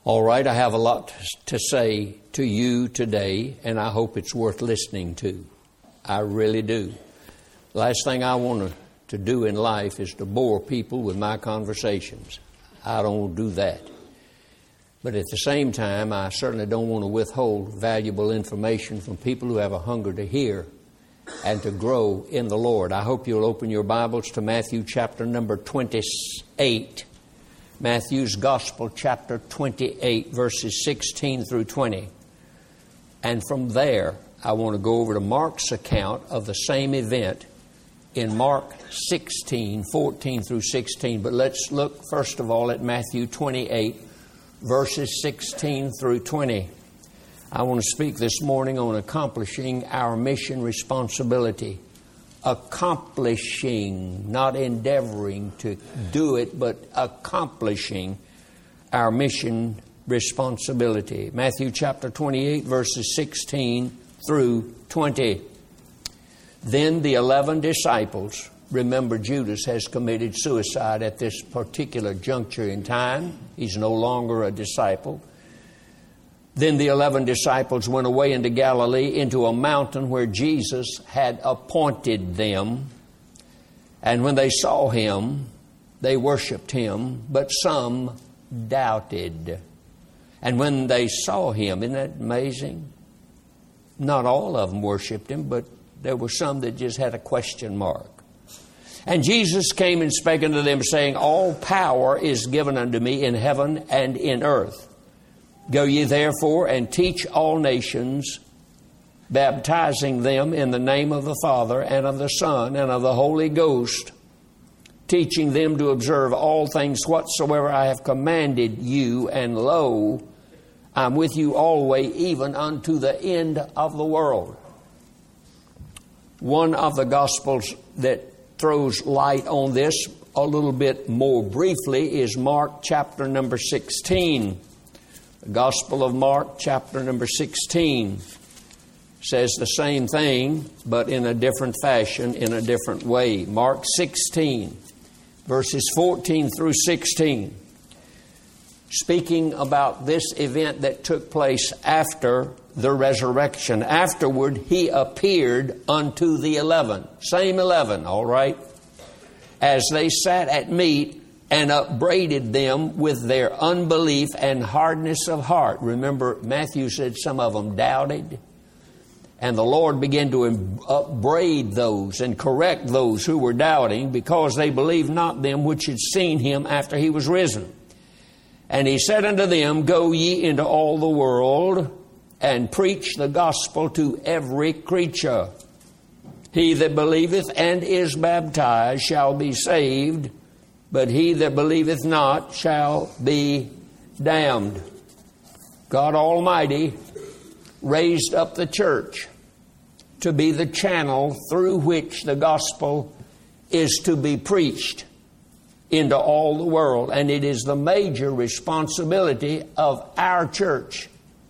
All right, I have a lot to say to you today, and I hope it's worth listening to. I really do. Last thing I want to do in life is to bore people with my conversations. I don't do that. But at the same time, I certainly don't want to withhold valuable information from people who have a hunger to hear and to grow in the Lord. I hope you'll open your Bibles to Matthew chapter number 28. Matthew's Gospel, chapter 28, verses 16 through 20. And from there, I want to go over to Mark's account of the same event in Mark 16, 14 through 16. But let's look first of all at Matthew 28, verses 16 through 20. I want to speak this morning on accomplishing our mission responsibility. Accomplishing, not endeavoring to do it, but accomplishing our mission responsibility. Matthew chapter 28, verses 16 through 20. Then the 11 disciples, remember Judas has committed suicide at this particular juncture in time. He's no longer a disciple. Then the 11 disciples went away into Galilee, into a mountain where Jesus had appointed them. And when they saw him, they worshipped him, but some doubted. And when they saw him, isn't that amazing? Not all of them worshipped him, but there were some that just had a question mark. And Jesus came and spake unto them, saying, All power is given unto me in heaven and in earth. Go ye therefore and teach all nations, baptizing them in the name of the Father and of the Son and of the Holy Ghost, teaching them to observe all things whatsoever I have commanded you. And lo, I'm with you always, even unto the end of the world. One of the Gospels that throws light on this a little bit more briefly is Mark chapter number 16. The Gospel of Mark, chapter number 16, says the same thing, but in a different fashion, in a different way. Mark 16, verses 14 through 16. Speaking about this event that took place after the resurrection. Afterward, he appeared unto the 11. Same 11, all right? As they sat at meat, and upbraided them with their unbelief and hardness of heart. Remember, Matthew said some of them doubted. And the Lord began to upbraid those and correct those who were doubting, because they believed not them which had seen him after he was risen. And he said unto them, Go ye into all the world, and preach the gospel to every creature. He that believeth and is baptized shall be saved, but he that believeth not shall be damned. God Almighty raised up the church to be the channel through which the gospel is to be preached into all the world. And it is the major responsibility of our church,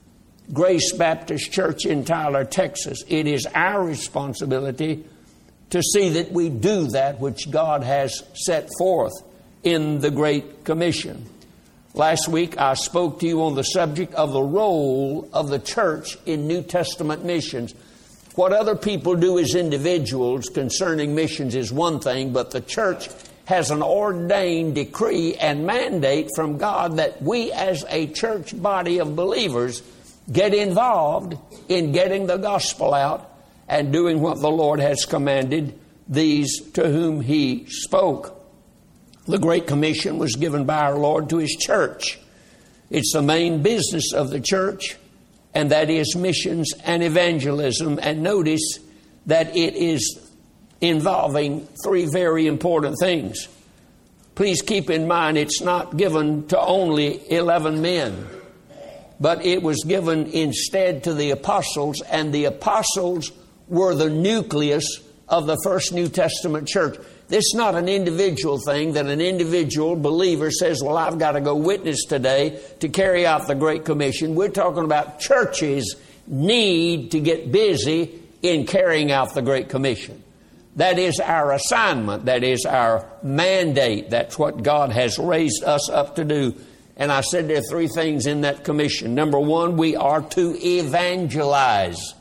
Grace Baptist Church in Tyler, Texas. It is our responsibility to see that we do that which God has set forth in the Great Commission. Last week I spoke to you on the subject of the role of the church in New Testament missions. What other people do as individuals concerning missions is one thing, but the church has an ordained decree and mandate from God that we as a church body of believers get involved in getting the gospel out and doing what the Lord has commanded these to whom He spoke. The Great Commission was given by our Lord to His church. It's the main business of the church, and that is missions and evangelism. And notice that it is involving three very important things. Please keep in mind it's not given to only 11 men, but it was given instead to the apostles, and the apostles were the nucleus of the first New Testament church. This is not an individual thing that an individual believer says, well, I've got to go witness today to carry out the Great Commission. We're talking about churches need to get busy in carrying out the Great Commission. That is our assignment. That is our mandate. That's what God has raised us up to do. And I said there are three things in that commission. Number one, we are to evangelize.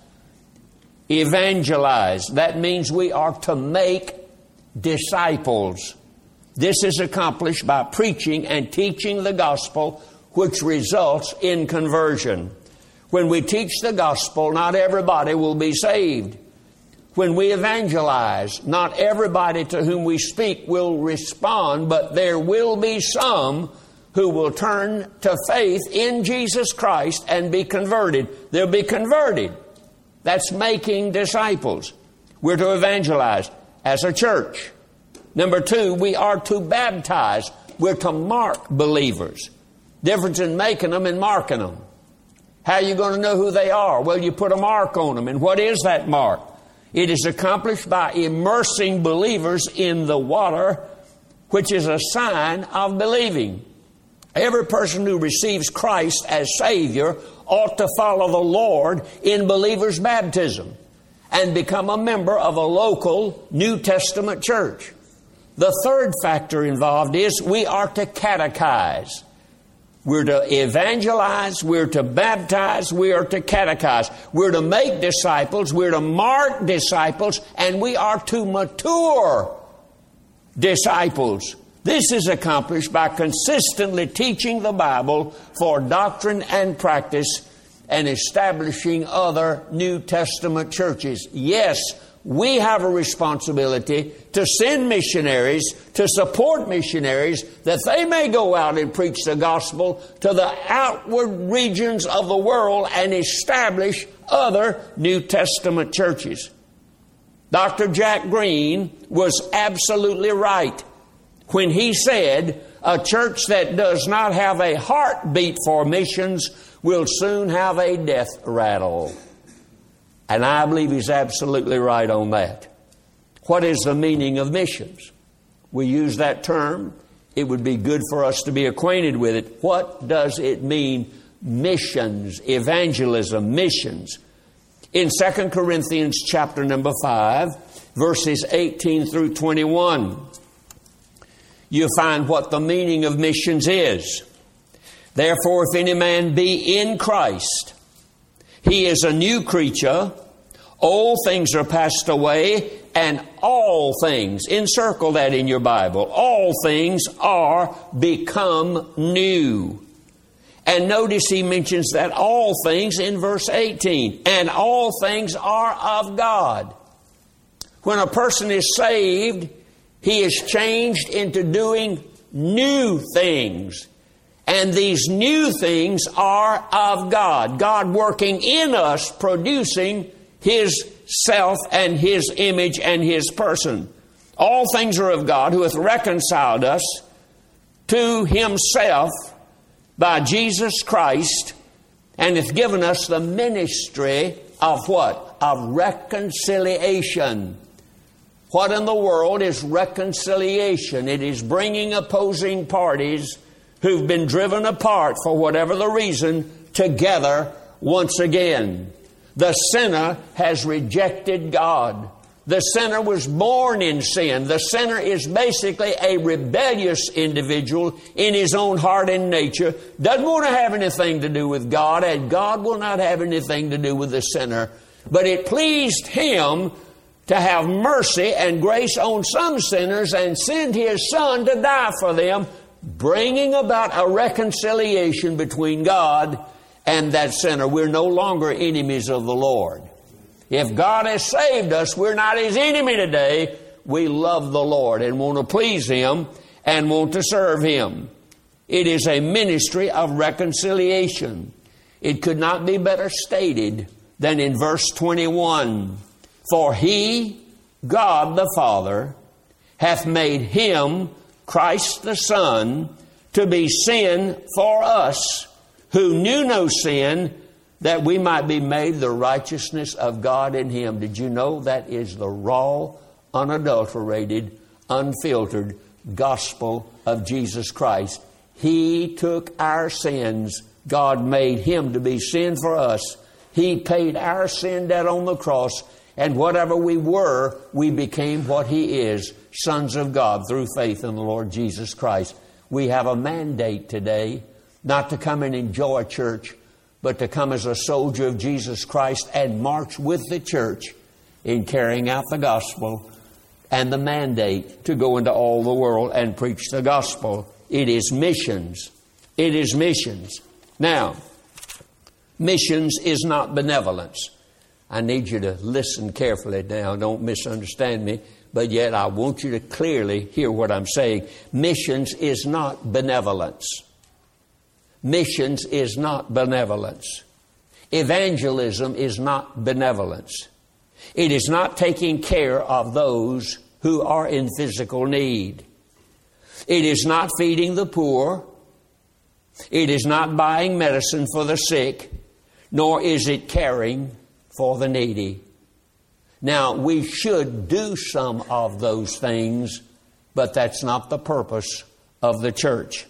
Evangelize. That means we are to make disciples. This is accomplished by preaching and teaching the gospel, which results in conversion. When we teach the gospel, not everybody will be saved. When we evangelize, not everybody to whom we speak will respond, but there will be some who will turn to faith in Jesus Christ and be converted. They'll be converted. That's making disciples. We're to evangelize as a church. Number two, we are to baptize. We're to mark believers. Difference in making them and marking them. How are you going to know who they are? Well, you put a mark on them. And what is that mark? It is accomplished by immersing believers in the water, which is a sign of believing. Every person who receives Christ as Savior ought to follow the Lord in believer's baptism and become a member of a local New Testament church. The third factor involved is we are to catechize. We're to evangelize, we're to baptize, we are to catechize. We're to make disciples, we're to mark disciples, and we are to mature disciples. This is accomplished by consistently teaching the Bible for doctrine and practice and establishing other New Testament churches. Yes, we have a responsibility to send missionaries, to support missionaries, that they may go out and preach the gospel to the outward regions of the world and establish other New Testament churches. Dr. Jack Green was absolutely right when he said, a church that does not have a heartbeat for missions will soon have a death rattle. And I believe he's absolutely right on that. What is the meaning of missions? We use that term. It would be good for us to be acquainted with it. What does it mean? Missions, evangelism, missions. In 2 Corinthians chapter number 5, verses 18 through 21, you find what the meaning of missions is. Therefore, if any man be in Christ, he is a new creature. Old things are passed away, and all things, encircle that in your Bible, all things are become new. And notice he mentions that all things in verse 18. And all things are of God. When a person is saved, he is changed into doing new things. And these new things are of God. God working in us, producing His self and His image and His person. All things are of God, who hath reconciled us to Himself by Jesus Christ, and hath given us the ministry of what? Of reconciliation. What in the world is reconciliation? It is bringing opposing parties who've been driven apart for whatever the reason together once again. The sinner has rejected God. The sinner was born in sin. The sinner is basically a rebellious individual in his own heart and nature. Doesn't want to have anything to do with God, and God will not have anything to do with the sinner. But it pleased Him to have mercy and grace on some sinners and send His Son to die for them, bringing about a reconciliation between God and that sinner. We're no longer enemies of the Lord. If God has saved us, we're not His enemy today. We love the Lord and want to please Him and want to serve Him. It is a ministry of reconciliation. It could not be better stated than in verse 21. For He, God the Father, hath made Him, Christ the Son, to be sin for us, who knew no sin, that we might be made the righteousness of God in Him. Did you know that is the raw, unadulterated, unfiltered gospel of Jesus Christ? He took our sins. God made Him to be sin for us. He paid our sin debt on the cross, and whatever we were, we became what He is, sons of God through faith in the Lord Jesus Christ. We have a mandate today not to come and enjoy church, but to come as a soldier of Jesus Christ and march with the church in carrying out the gospel and the mandate to go into all the world and preach the gospel. It is missions. It is missions. Now, missions is not benevolence. I need you to listen carefully now. Don't misunderstand me. But yet I want you to clearly hear what I'm saying. Missions is not benevolence. Missions is not benevolence. Evangelism is not benevolence. It is not taking care of those who are in physical need. It is not feeding the poor. It is not buying medicine for the sick, nor is it caring for the needy. Now, we should do some of those things, but that's not the purpose of the church.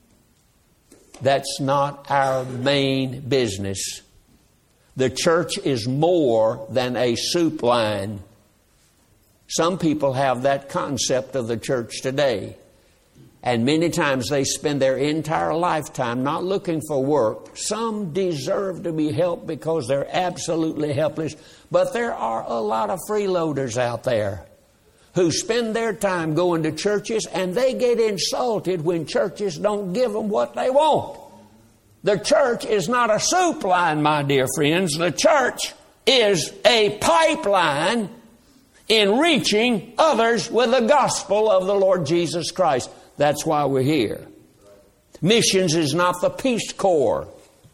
That's not our main business. The church is more than a soup line. Some people have that concept of the church today. And many times they spend their entire lifetime not looking for work. Some deserve to be helped because they're absolutely helpless. But there are a lot of freeloaders out there who spend their time going to churches, and they get insulted when churches don't give them what they want. The church is not a soup line, my dear friends. The church is a pipeline in reaching others with the gospel of the Lord Jesus Christ. That's why we're here. Missions is not the Peace Corps.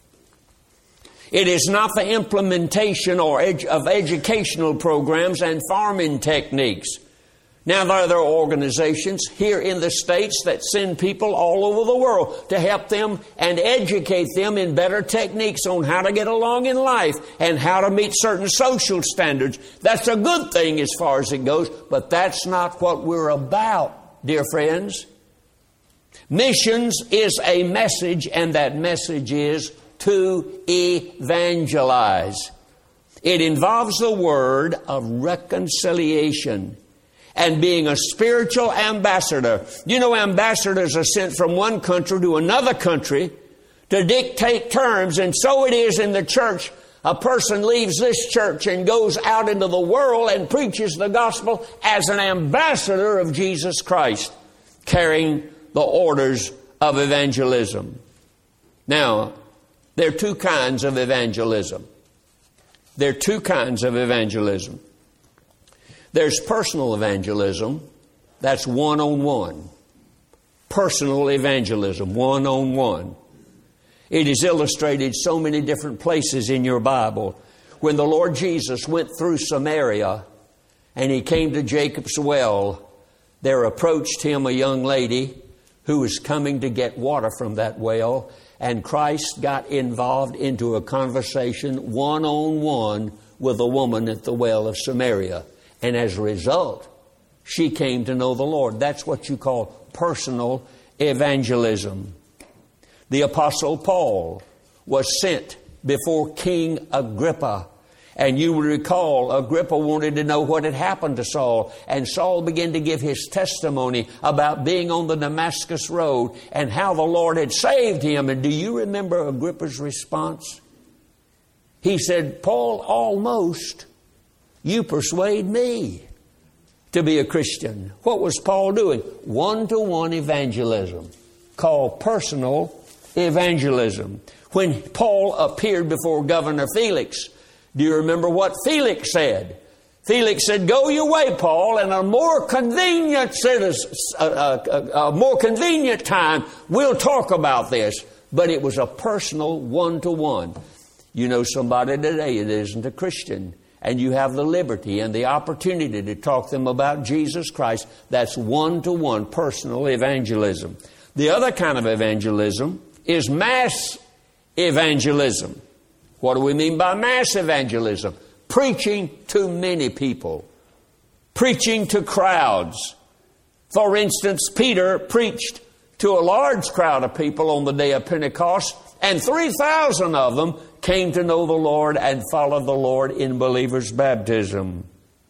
It is not the implementation of educational programs and farming techniques. Now, there are organizations here in the States that send people all over the world to help them and educate them in better techniques on how to get along in life and how to meet certain social standards. That's a good thing as far as it goes, but that's not what we're about, dear friends. Missions is a message, and that message is to evangelize. It involves the word of reconciliation and being a spiritual ambassador. You know, ambassadors are sent from one country to another country to dictate terms, and so it is in the church. A person leaves this church and goes out into the world and preaches the gospel as an ambassador of Jesus Christ, carrying the orders of evangelism. Now, there are two kinds of evangelism. There are two kinds of evangelism. There's personal evangelism. That's one-on-one. Personal evangelism, one-on-one. It is illustrated so many different places in your Bible. When the Lord Jesus went through Samaria and He came to Jacob's well, there approached Him a young lady who was coming to get water from that well, and Christ got involved into a conversation one-on-one with a woman at the well of Samaria. And as a result, she came to know the Lord. That's what you call personal evangelism. The Apostle Paul was sent before King Agrippa. And you will recall, Agrippa wanted to know what had happened to Saul. And Saul began to give his testimony about being on the Damascus road and how the Lord had saved him. And do you remember Agrippa's response? He said, Paul, almost you persuade me to be a Christian. What was Paul doing? One-to-one evangelism, called personal evangelism. When Paul appeared before Governor Felix, do you remember what Felix said? Felix said, go your way, Paul, and a more convenient time, we'll talk about this. But it was a personal one-to-one. You know somebody today that isn't a Christian, and you have the liberty and the opportunity to talk to them about Jesus Christ. That's one-to-one personal evangelism. The other kind of evangelism is mass evangelism. What do we mean by mass evangelism? Preaching to many people. Preaching to crowds. For instance, Peter preached to a large crowd of people on the day of Pentecost, and 3,000 of them came to know the Lord and followed the Lord in believers' baptism.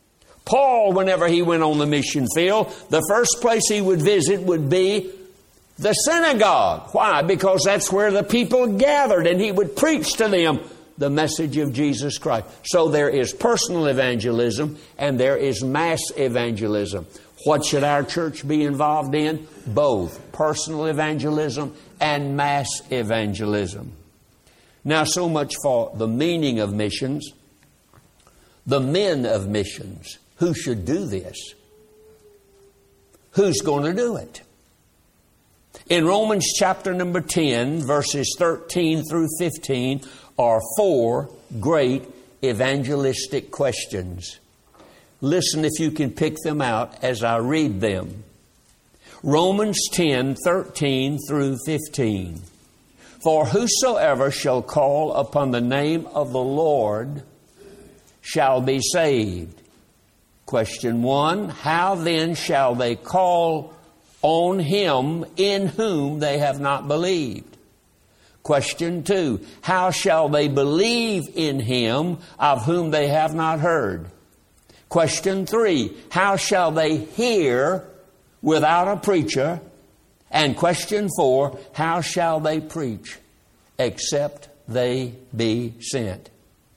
Paul, whenever he went on the mission field, the first place he would visit would be The synagogue. Why? Because that's where the people gathered, and he would preach to them the message of Jesus Christ. So there is personal evangelism and there is mass evangelism. What should our church be involved in? Both. Personal evangelism and mass evangelism. Now, so much for the meaning of missions. The men of missions. Who should do this? Who's going to do it? In Romans chapter number 10, verses 13 through 15, are 4 great evangelistic questions. Listen if you can pick them out as I read them. Romans 10, 13 through 15. For whosoever shall call upon the name of the Lord shall be saved. Question 1, how then shall they call on him in whom they have not believed? Question 2, how shall they believe in him of whom they have not heard? Question 3, how shall they hear without a preacher? And question 4, how shall they preach except they be sent?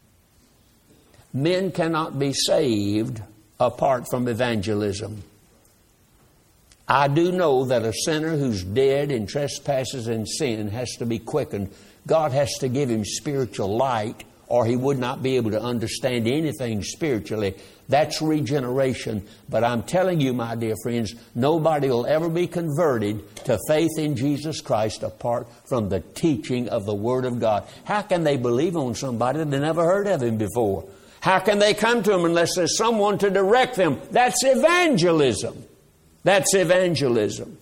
Men cannot be saved apart from evangelism. I do know that a sinner who's dead in trespasses and sin has to be quickened. God has to give him spiritual light, or he would not be able to understand anything spiritually. That's regeneration. But I'm telling you, my dear friends, nobody will ever be converted to faith in Jesus Christ apart from the teaching of the Word of God. How can they believe on somebody that they never heard of him before? How can they come to him unless there's someone to direct them? That's evangelism. That's evangelism.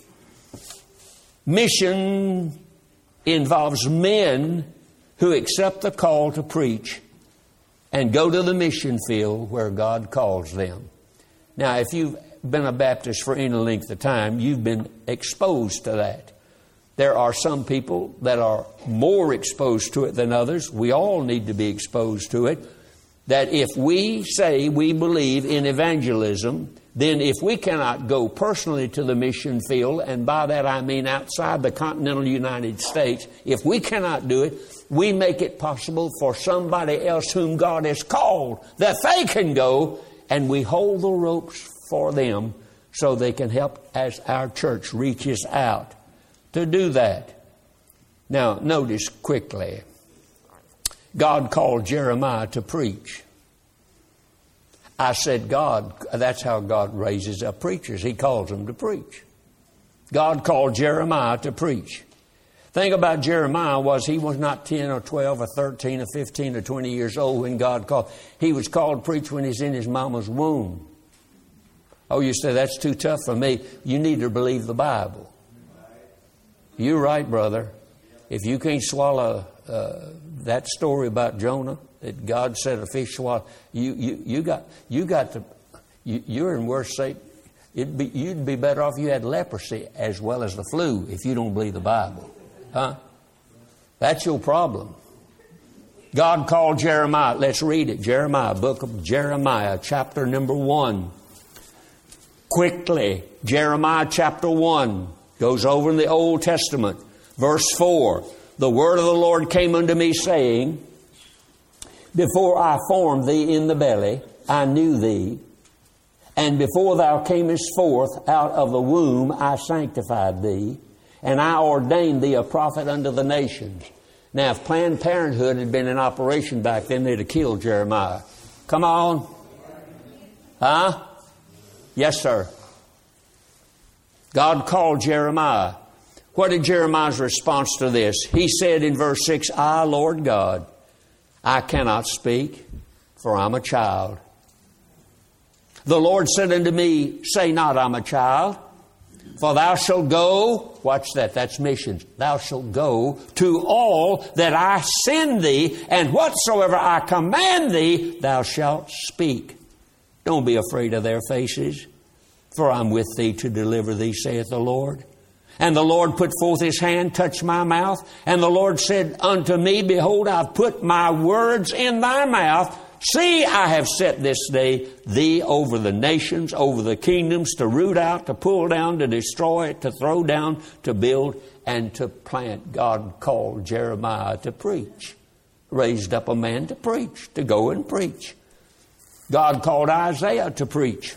Mission involves men who accept the call to preach and go to the mission field where God calls them. Now, if you've been a Baptist for any length of time, you've been exposed to that. There are some people that are more exposed to it than others. We all need to be exposed to it. That if we say we believe in evangelism, then if we cannot go personally to the mission field, and by that I mean outside the continental United States, if we cannot do it, we make it possible for somebody else whom God has called that they can go, and we hold the ropes for them so they can help as our church reaches out to do that. Now, notice quickly, God called Jeremiah to preach. I said God, that's how God raises up preachers. He calls them to preach. God called Jeremiah to preach. Thing about Jeremiah was he was not 10 or 12 or 13 or 15 or 20 years old when God called. He was called to preach when he's in his mama's womb. Oh, you say, that's too tough for me. You need to believe the Bible. You're right, brother. If you can't swallow that story about Jonah, that God said a fish swallowed, you're in worse shape. You'd be better off if you had leprosy as well as the flu if you don't believe the Bible. Huh? That's your problem. God called Jeremiah. Let's read it. Jeremiah, book of Jeremiah, chapter number 1. Quickly, Jeremiah chapter 1 goes over in the Old Testament. Verse 4. The word of the Lord came unto me, saying, before I formed thee in the belly, I knew thee. And before thou camest forth out of the womb, I sanctified thee. And I ordained thee a prophet unto the nations. Now, if Planned Parenthood had been in operation back then, they'd have killed Jeremiah. Come on. Huh? Yes, sir. God called Jeremiah. What did Jeremiah's response to this? He said in verse 6, I, Lord God, I cannot speak, for I'm a child. The Lord said unto me, say not, I'm a child, for thou shalt go, watch that, that's missions. Thou shalt go to all that I send thee, and whatsoever I command thee, thou shalt speak. Don't be afraid of their faces, for I'm with thee to deliver thee, saith the Lord. And the Lord put forth his hand, touched my mouth. And the Lord said unto me, behold, I've put my words in thy mouth. See, I have set this day thee over the nations, over the kingdoms, to root out, to pull down, to destroy, to throw down, to build, and to plant. God called Jeremiah to preach. Raised up a man to preach, to go and preach. God called Isaiah to preach.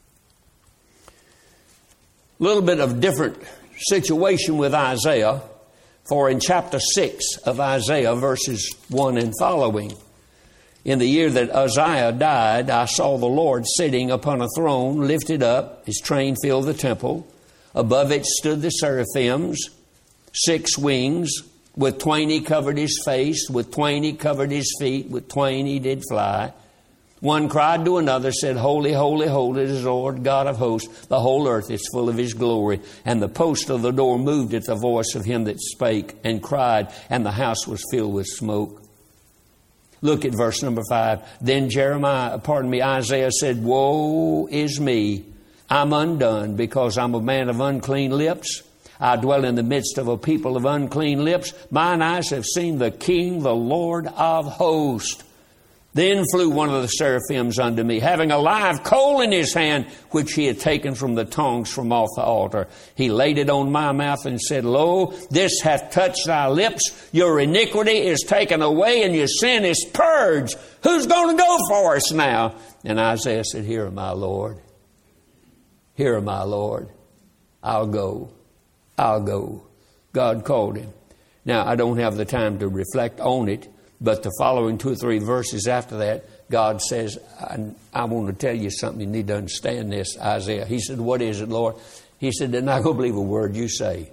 A little bit of different situation with Isaiah. For in chapter 6 of Isaiah, verses 1 and following, in the year that Uzziah died, I saw the Lord sitting upon a throne, lifted up. His train filled the temple. Above it stood the seraphims, 6 wings. With 20 he covered his face, with 20 he covered his feet, with 20 he did fly. One cried to another, said, Holy, holy, holy is the Lord God of hosts. The whole earth is full of His glory. And the post of the door moved at the voice of him that spake, and cried, and the house was filled with smoke. Look at verse number 5. Then Isaiah said, Woe is me, I'm undone, because I'm a man of unclean lips. I dwell in the midst of a people of unclean lips. Mine eyes have seen the King, the Lord of hosts. Then flew one of the seraphims unto me, having a live coal in his hand, which he had taken from the tongs from off the altar. He laid it on my mouth and said, Lo, this hath touched thy lips. Your iniquity is taken away, and your sin is purged. Who's going to go for us now? And Isaiah said, Here am I, Lord. Here am I, Lord. I'll go. I'll go. God called him. Now, I don't have the time to reflect on it, but the following 2 or 3 verses after that, God says, I want to tell you something. You need to understand this, Isaiah. He said, What is it, Lord? He said, They're not going to believe a word you say.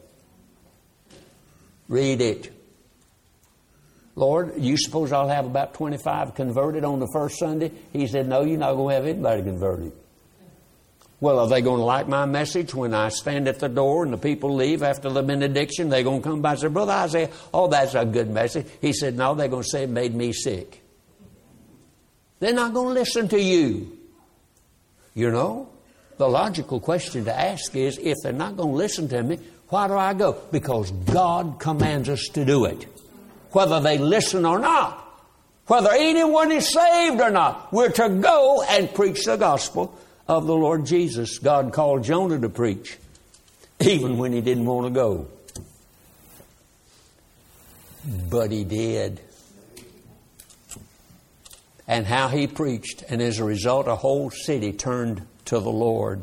Read it. Lord, you suppose I'll have about 25 converted on the first Sunday? He said, No, you're not going to have anybody converted. Well, are they going to like my message when I stand at the door and the people leave after the benediction? They're going to come by and say, Brother Isaiah, oh, that's a good message. He said, no, they're going to say it made me sick. They're not going to listen to you. You know, the logical question to ask is, if they're not going to listen to me, why do I go? Because God commands us to do it. Whether they listen or not. Whether anyone is saved or not. We're to go and preach the gospel of the Lord Jesus. God called Jonah to preach, even when he didn't want to go. But he did. And how he preached, and as a result, a whole city turned to the Lord.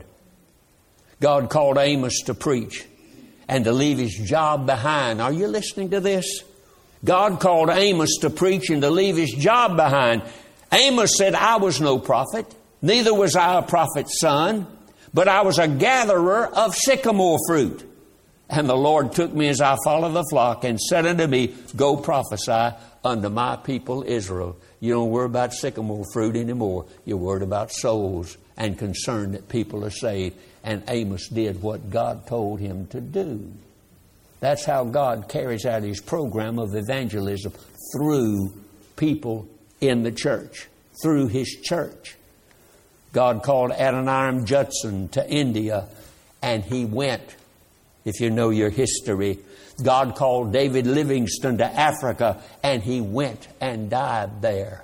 God called Amos to preach and to leave his job behind. Are you listening to this? God called Amos to preach and to leave his job behind. Amos said, I was no prophet. Neither was I a prophet's son, but I was a gatherer of sycamore fruit. And the Lord took me as I followed the flock and said unto me, Go prophesy unto my people Israel. You don't worry about sycamore fruit anymore. You're worried about souls and concerned that people are saved. And Amos did what God told him to do. That's how God carries out His program of evangelism, through people in the church, through His church. God called Adoniram Judson to India, and he went, if you know your history. God called David Livingstone to Africa, and he went and died there.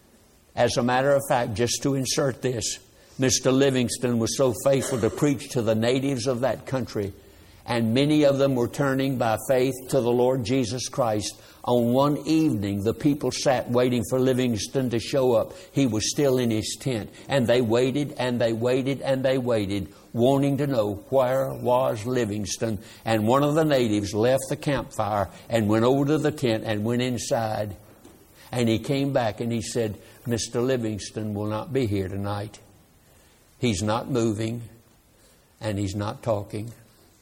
As a matter of fact, just to insert this, Mr. Livingstone was so faithful to preach to the natives of that country, and many of them were turning by faith to the Lord Jesus Christ. On one evening, the people sat waiting for Livingstone to show up. He was still in his tent. And they waited, and they waited, and they waited, wanting to know where was Livingstone. And one of the natives left the campfire and went over to the tent and went inside. And he came back and he said, Mr. Livingstone will not be here tonight. He's not moving, and he's not talking.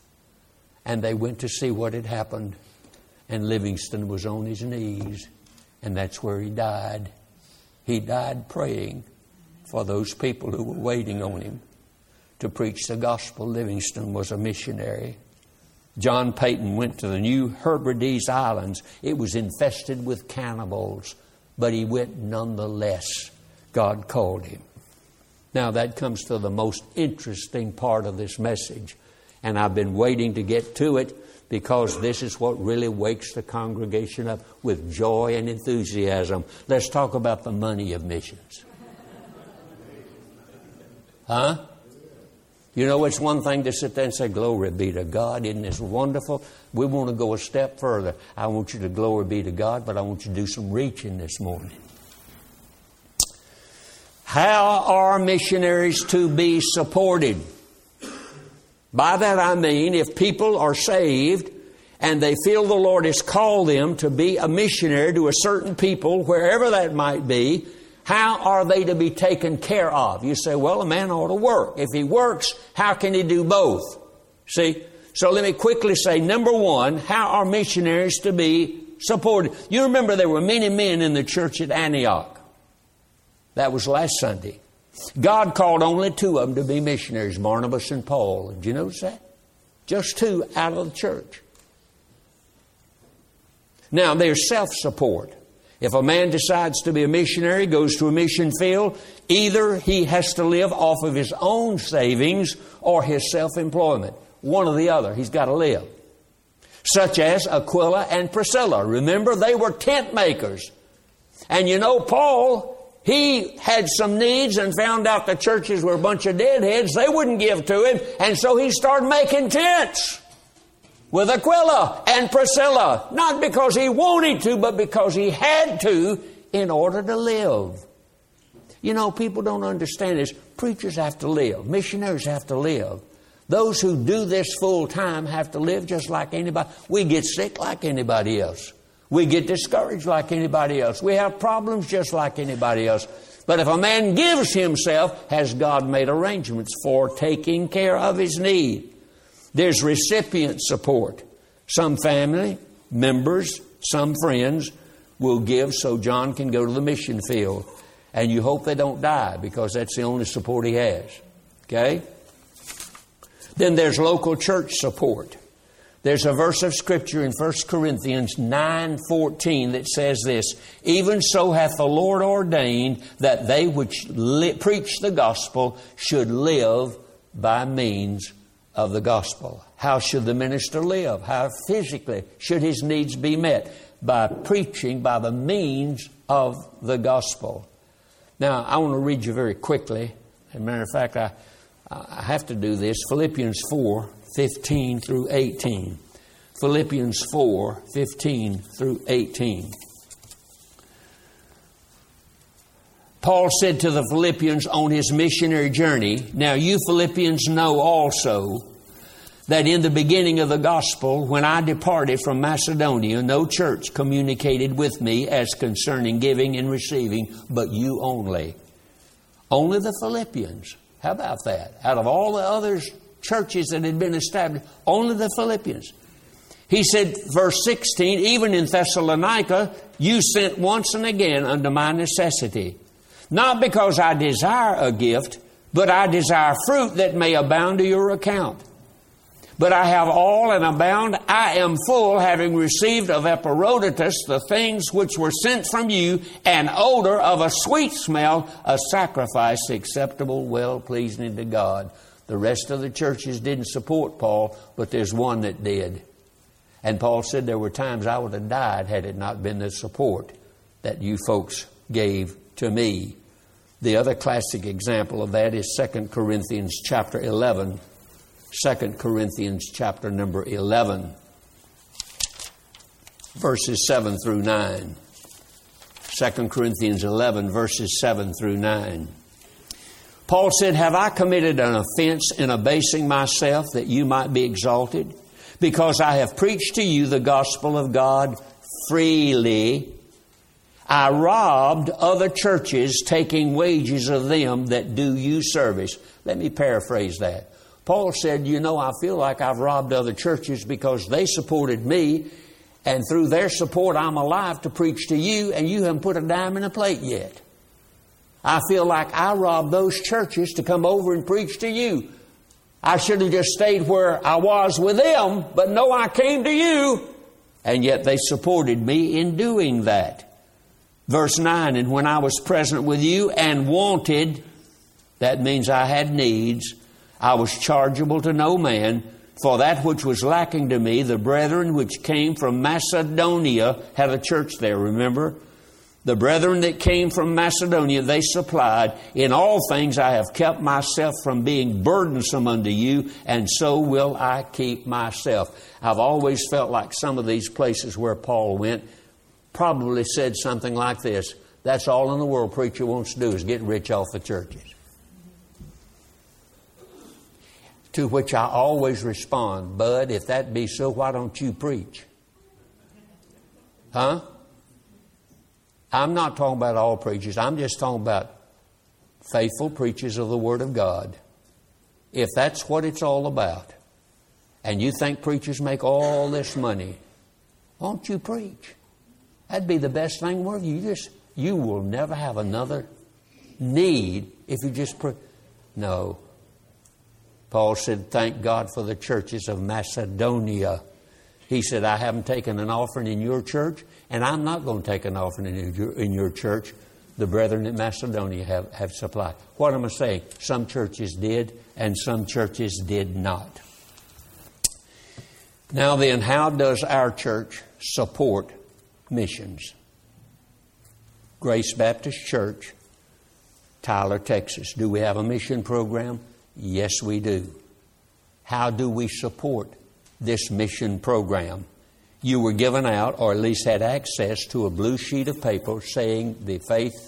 And they went to see what had happened. And Livingstone was on his knees. And that's where he died. He died praying for those people who were waiting on him to preach the gospel. Livingstone was a missionary. John Payton went to the New Hebrides Islands. It was infested with cannibals. But he went nonetheless. God called him. Now that comes to the most interesting part of this message. And I've been waiting to get to it, because this is what really wakes the congregation up with joy and enthusiasm. Let's talk about the money of missions. Huh? You know, it's one thing to sit there and say, glory be to God. Isn't this wonderful? We want to go a step further. I want you to glory be to God, but I want you to do some reaching this morning. How are missionaries to be supported? By that I mean, if people are saved and they feel the Lord has called them to be a missionary to a certain people, wherever that might be, how are they to be taken care of? You say, well, a man ought to work. If he works, how can he do both? See? So let me quickly say, number one, how are missionaries to be supported? You remember there were many men in the church at Antioch. That was last Sunday. God called only two of them to be missionaries, Barnabas and Paul. Did you notice that? Just two out of the church. Now, there's self-support. If a man decides to be a missionary, goes to a mission field, either he has to live off of his own savings or his self-employment. One or the other. He's got to live. Such as Aquila and Priscilla. Remember, they were tent makers. And you know, Paul, he had some needs and found out the churches were a bunch of deadheads. They wouldn't give to him. And so he started making tents with Aquila and Priscilla. Not because he wanted to, but because he had to in order to live. You know, people don't understand this. Preachers have to live. Missionaries have to live. Those who do this full time have to live just like anybody. We get sick like anybody else. We get discouraged like anybody else. We have problems just like anybody else. But if a man gives himself, has God made arrangements for taking care of his need? There's recipient support. Some family members, some friends will give so John can go to the mission field. And you hope they don't die, because that's the only support he has. Okay? Then there's local church support. There's a verse of Scripture in 1 Corinthians 9:14 that says this: even so hath the Lord ordained that they which preach the gospel should live by means of the gospel. How should the minister live? How physically should his needs be met? By preaching by the means of the gospel. Now, I want to read you very quickly. As a matter of fact, I have to do this. Philippians 4:15 through 18. Philippians 4:15 through 18. Paul said to the Philippians on his missionary journey, now you Philippians know also that in the beginning of the gospel, when I departed from Macedonia, no church communicated with me as concerning giving and receiving, but you only. Only the Philippians. How about that? Out of all the other churches that had been established, only the Philippians. He said, verse 16, even in Thessalonica, you sent once and again unto my necessity. Not because I desire a gift, but I desire fruit that may abound to your account. But I have all and abound. I am full, having received of Epaphroditus the things which were sent from you, an odor of a sweet smell, a sacrifice acceptable, well-pleasing to God. The rest of the churches didn't support Paul, but there's one that did. And Paul said there were times I would have died had it not been the support that you folks gave to me. The other classic example of that is 2 Corinthians chapter 11. 2 Corinthians chapter number 11, verses 7 through 9. 2 Corinthians 11, verses 7 through 9. Paul said, have I committed an offense in abasing myself that you might be exalted? Because I have preached to you the gospel of God freely. I robbed other churches, taking wages of them that do you service. Let me paraphrase that. Paul said, you know, I feel like I've robbed other churches because they supported me, and through their support I'm alive to preach to you, and you haven't put a dime in a plate yet. I feel like I robbed those churches to come over and preach to you. I should have just stayed where I was with them, but no, I came to you, and yet they supported me in doing that. Verse 9, and when I was present with you and wanted, that means I had needs, I was chargeable to no man, For that which was lacking to me, the brethren which came from Macedonia had a church there, remember? The brethren that came from Macedonia, they supplied. In all things I have kept myself from being burdensome unto you, and so will I keep myself. I've always felt like some of these places where Paul went probably said something like this: that's all in the world preacher wants to do is get rich off the churches. To which I always respond, Bud, if that be so, why don't you preach? Huh? I'm not talking about all preachers. I'm just talking about faithful preachers of the Word of God. If that's what it's all about, and you think preachers make all this money, won't you preach? That'd be the best thing in the world. You will never have another need if you just preach. No. Paul said, thank God for the churches of Macedonia. He said, I haven't taken an offering in your church, and I'm not going to take an offering in your church. The brethren at Macedonia have supplied. What am I saying? Some churches did, and some churches did not. Now then, how does our church support missions? Grace Baptist Church, Tyler, Texas. Do we have a mission program? Yes, we do. How do we support this mission program? You were given out, or at least had access to, a blue sheet of paper saying the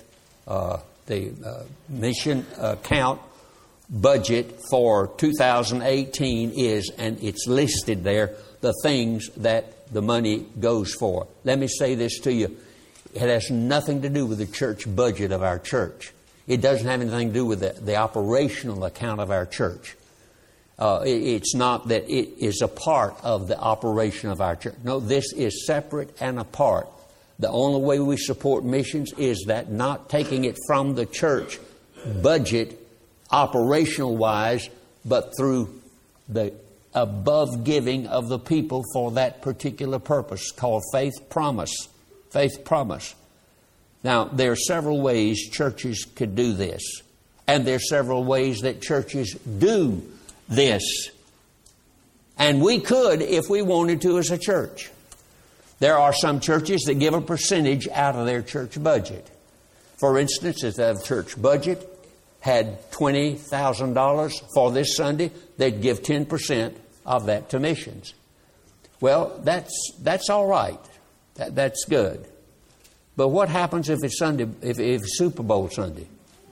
mission account budget for 2018 is, and it's listed there, the things that the money goes for. Let me say this to you. It has nothing to do with the church budget of our church. It doesn't have anything to do with the operational account of our church. It's not that it is a part of the operation of our church. No, this is separate and apart. The only way we support missions is that not taking it from the church budget operational wise, but through the above giving of the people for that particular purpose called faith promise. Faith promise. Now, there are several ways churches could do this. And there are several ways that churches do this. And we could if we wanted to as a church. There are some churches that give a percentage out of their church budget. For instance, if the church budget had $20,000 for this Sunday, they'd give 10% of that to missions. Well, that's all right. That's good. But what happens if it's Sunday, if it's Super Bowl Sunday?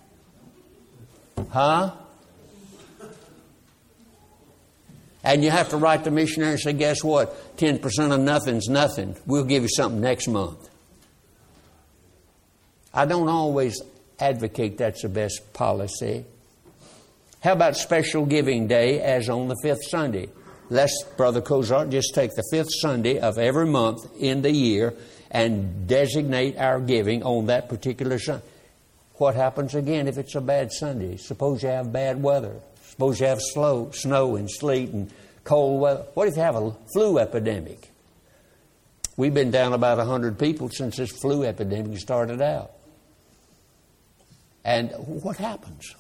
Huh? And you have to write the missionary and say, guess what? 10% of nothing's nothing. We'll give you something next month. I don't always advocate that's the best policy. How about special giving day as on the 5th Sunday? Let's, Brother Cozart, just take the 5th Sunday of every month in the year and designate our giving on that particular Sunday. What happens again if it's a bad Sunday? Suppose you have bad weather. Suppose you have snow and sleet and cold weather. What if you have a flu epidemic? We've been down about 100 people since this flu epidemic started out. And what happens?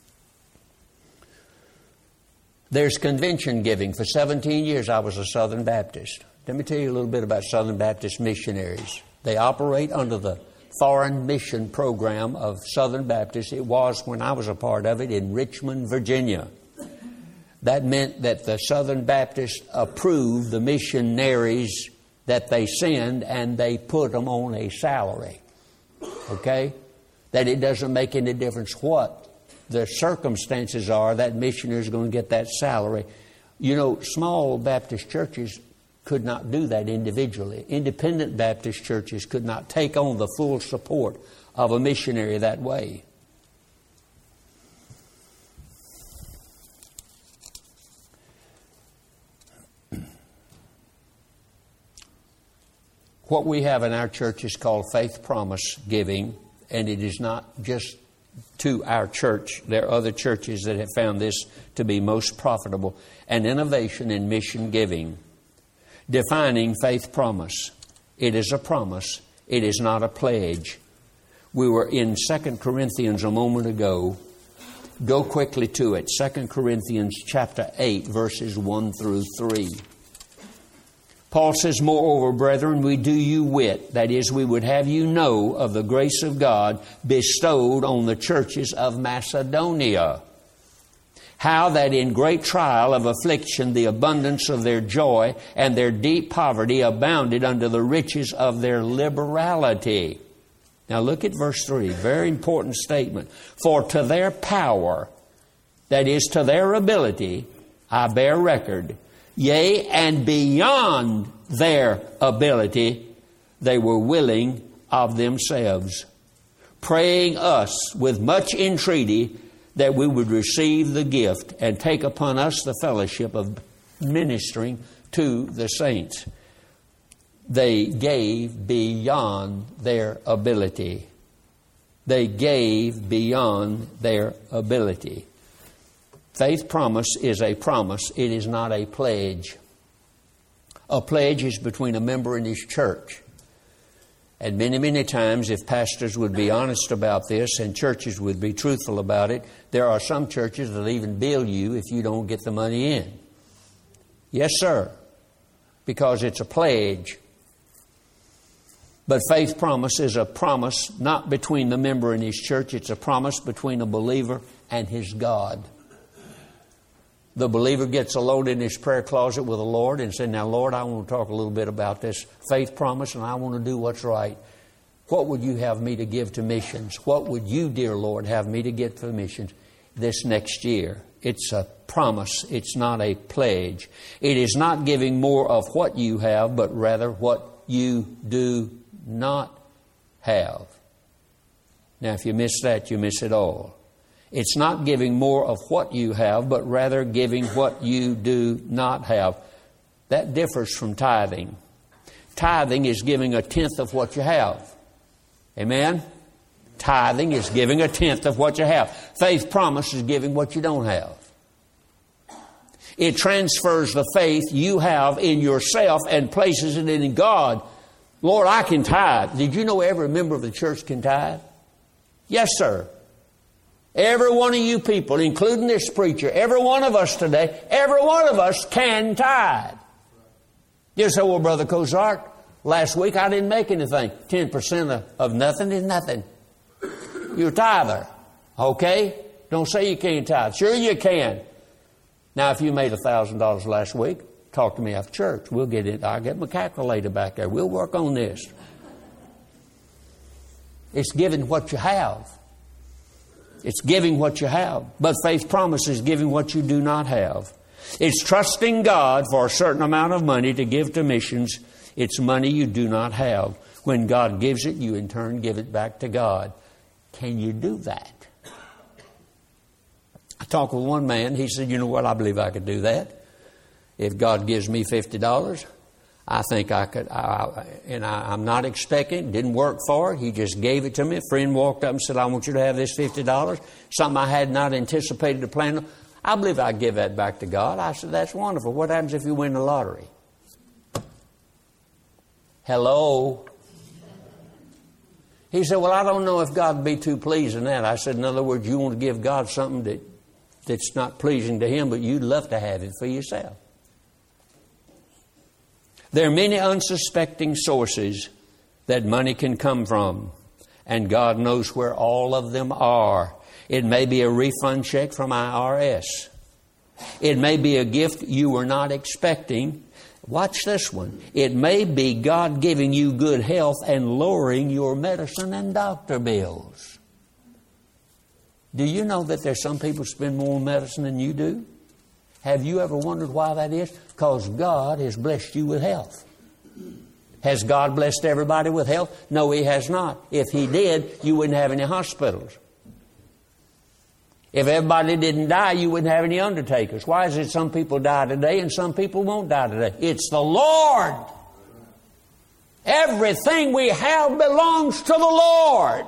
There's convention giving. For 17 years I was a Southern Baptist. Let me tell you a little bit about Southern Baptist missionaries. They operate under the Foreign Mission Program of Southern Baptists. It was, when I was a part of it, in Richmond, Virginia. That meant that the Southern Baptists approved the missionaries that they send, and they put them on a salary. Okay? That it doesn't make any difference what the circumstances are, that missionary is going to get that salary. You know, small Baptist churches could not do that individually. Independent Baptist churches could not take on the full support of a missionary that way. What we have in our church is called faith promise giving, and it is not just to our church. There are other churches that have found this to be most profitable. An innovation in mission giving. Defining faith promise. It is a promise. It is not a pledge. We were in 2 Corinthians a moment ago, Go quickly to it. 2 Corinthians chapter 8, verses 1 through 3. Paul says, "Moreover, brethren, we do you wit, that is, we would have you know of the grace of God bestowed on the churches of Macedonia, how that in great trial of affliction the abundance of their joy and their deep poverty abounded unto the riches of their liberality." Now look at verse 3, very important statement. "For to their power, that is, to their ability, I bear record, yea, and beyond their ability, they were willing of themselves, praying us with much entreaty that we would receive the gift and take upon us the fellowship of ministering to the saints." They gave beyond their ability. They gave beyond their ability. Faith promise is a promise. It is not a pledge. A pledge is between a member and his church. And many, many times, if pastors would be honest about this and churches would be truthful about it, there are some churches that even bill you if you don't get the money in. Yes, sir. Because it's a pledge. But faith promise is a promise not between the member and his church. It's a promise between a believer and his God. The believer gets alone in his prayer closet with the Lord and says, "Now, Lord, I want to talk a little bit about this faith promise and I want to do what's right. What would you have me to give to missions? What would you, dear Lord, have me to get for missions this next year?" It's a promise. It's not a pledge. It is not giving more of what you have, but rather what you do not have. Now, if you miss that, you miss it all. It's not giving more of what you have, but rather giving what you do not have. That differs from tithing. Tithing is giving a tenth of what you have. Amen? Tithing is giving a tenth of what you have. Faith promise is giving what you don't have. It transfers the faith you have in yourself and places it in God. Lord, I can tithe. Did you know every member of the church can tithe? Yes, sir. Every one of you people, including this preacher, every one of us today, every one of us can tithe. You say, "Well, Brother Kozart, last week I didn't make anything." 10% of nothing is nothing. You're a tither. Okay? Don't say you can't tithe. Sure you can. Now, if you made $1,000 last week, talk to me after church. We'll get it. I'll get my calculator back there. We'll work on this. It's giving what you have. It's giving what you have. But faith promise is giving what you do not have. It's trusting God for a certain amount of money to give to missions. It's money you do not have. When God gives it, you in turn give it back to God. Can you do that? I talked with one man. He said, "You know what? I believe I could do that. If God gives me $50, I think I could." I'm not expecting. Didn't work for it. He just gave it to me. A friend walked up and said, "I want you to have this $50. Something I had not anticipated to plan. I believe I'd give that back to God." I said, "That's wonderful. What happens if you win the lottery?" Hello? He said, "Well, I don't know if God would be too pleased in that." I said, "In other words, you want to give God something that's not pleasing to Him, but you'd love to have it for yourself." There are many unsuspecting sources that money can come from, and God knows where all of them are. It may be a refund check from IRS. It may be a gift you were not expecting. Watch this one. It may be God giving you good health and lowering your medicine and doctor bills. Do you know that there's some people spend more on medicine than you do? Have you ever wondered why that is? Because God has blessed you with health. Has God blessed everybody with health? No, He has not. If He did, you wouldn't have any hospitals. If everybody didn't die, you wouldn't have any undertakers. Why is it some people die today and some people won't die today? It's the Lord. Everything we have belongs to the Lord.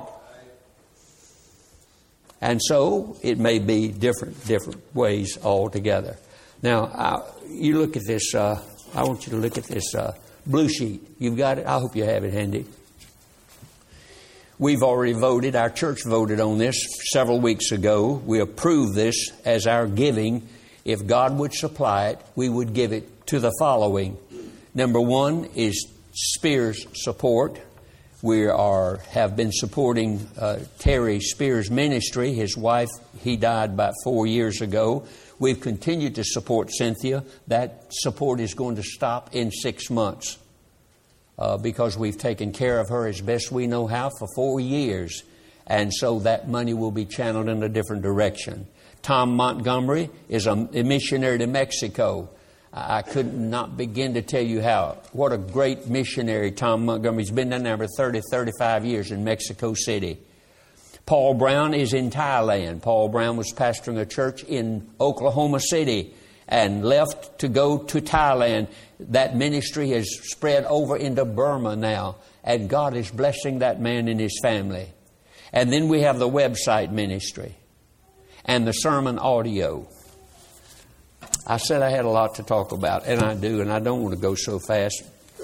And so it may be different ways altogether. Now, you look at this. I want you to look at this blue sheet. You've got it? I hope you have it handy. We've already voted, our church voted on this several weeks ago. We approved this as our giving. If God would supply it, we would give it to the following. Number one is Spears Support. We have been supporting Terry Spears' ministry. His wife, he died about 4 years ago. We've continued to support Cynthia. That support is going to stop in 6 months because we've taken care of her as best we know how for 4 years. And so that money will be channeled in a different direction. Tom Montgomery is a missionary to Mexico. I could not begin to tell you what a great missionary Tom Montgomery's been down there for 35 years in Mexico City. Paul Brown is in Thailand. Paul Brown was pastoring a church in Oklahoma City and left to go to Thailand. That ministry has spread over into Burma now, and God is blessing that man and his family. And then we have the website ministry and the sermon audio. I said I had a lot to talk about, and I do, and I don't want to go so fast.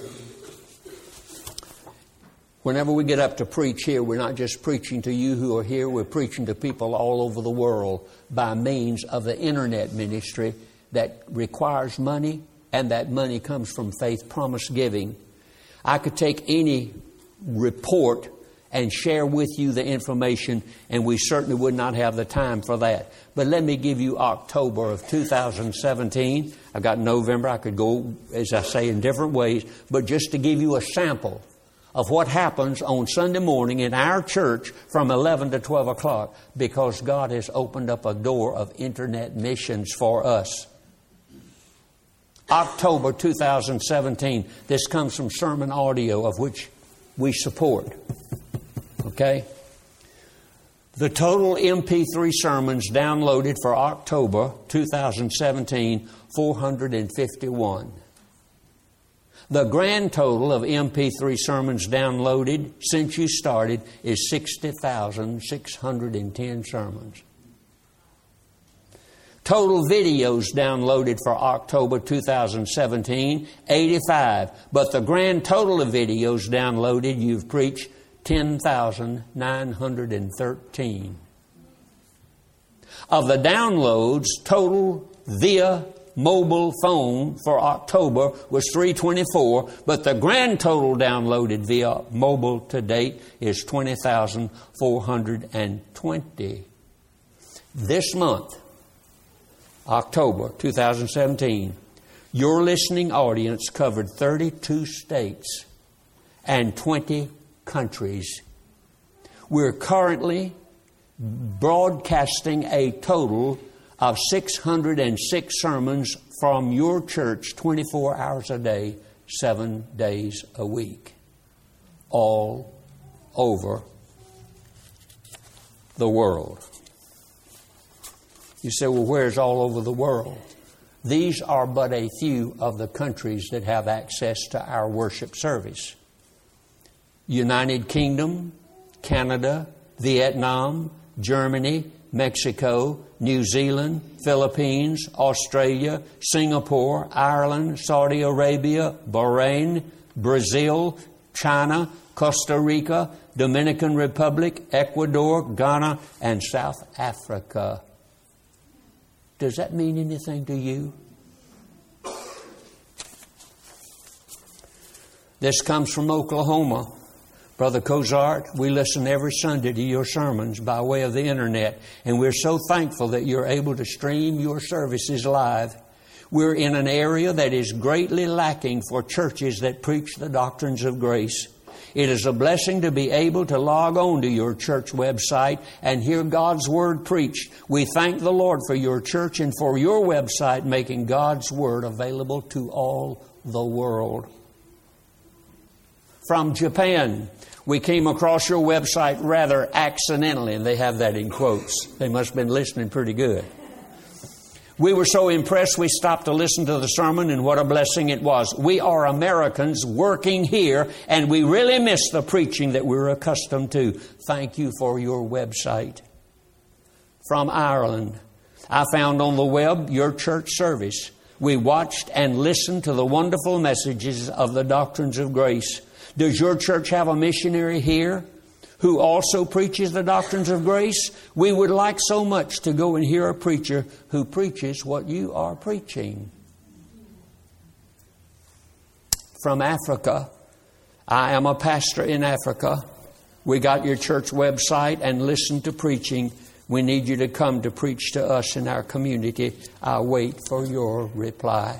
Whenever we get up to preach here, we're not just preaching to you who are here, we're preaching to people all over the world by means of the internet ministry that requires money, and that money comes from faith promise giving. I could take any report and share with you the information, and we certainly would not have the time for that. But let me give you October of 2017. I've got November. I could go, as I say, in different ways. But just to give you a sample of what happens on Sunday morning in our church from 11 to 12 o'clock, because God has opened up a door of internet missions for us. October 2017. This comes from sermon audio, of which we support. Okay? The total MP3 sermons downloaded for October 2017, 451. The grand total of MP3 sermons downloaded since you started is 60,610 sermons. Total videos downloaded for October 2017, 85. But the grand total of videos downloaded, you've preached 10,913. Of the downloads, total via mobile phone for October was 324, but the grand total downloaded via mobile to date is 20,420. This month, October 2017, your listening audience covered 32 states and 20 countries. We're currently broadcasting a total of 606 sermons from your church 24 hours a day, 7 days a week, all over the world. You say, well, where's all over the world? These are but a few of the countries that have access to our worship service. United Kingdom, Canada, Vietnam, Germany, Mexico, New Zealand, Philippines, Australia, Singapore, Ireland, Saudi Arabia, Bahrain, Brazil, China, Costa Rica, Dominican Republic, Ecuador, Ghana, and South Africa. Does that mean anything to you? This comes from Oklahoma. Brother Cozart, we listen every Sunday to your sermons by way of the internet, and we're so thankful that you're able to stream your services live. We're in an area that is greatly lacking for churches that preach the doctrines of grace. It is a blessing to be able to log on to your church website and hear God's Word preached. We thank the Lord for your church and for your website making God's Word available to all the world. From Japan, we came across your website rather accidentally, and they have that in quotes. They must have been listening pretty good. We were so impressed we stopped to listen to the sermon, and what a blessing it was. We are Americans working here, and we really miss the preaching that we're accustomed to. Thank you for your website. From Ireland, I found on the web your church service. We watched and listened to the wonderful messages of the doctrines of grace. Does your church have a missionary here? who also preaches the doctrines of grace? We would like so much to go and hear a preacher who preaches what you are preaching. From Africa. I am a pastor in Africa. We got your church website and listen to preaching. We need you to come to preach to us in our community. I wait for your reply.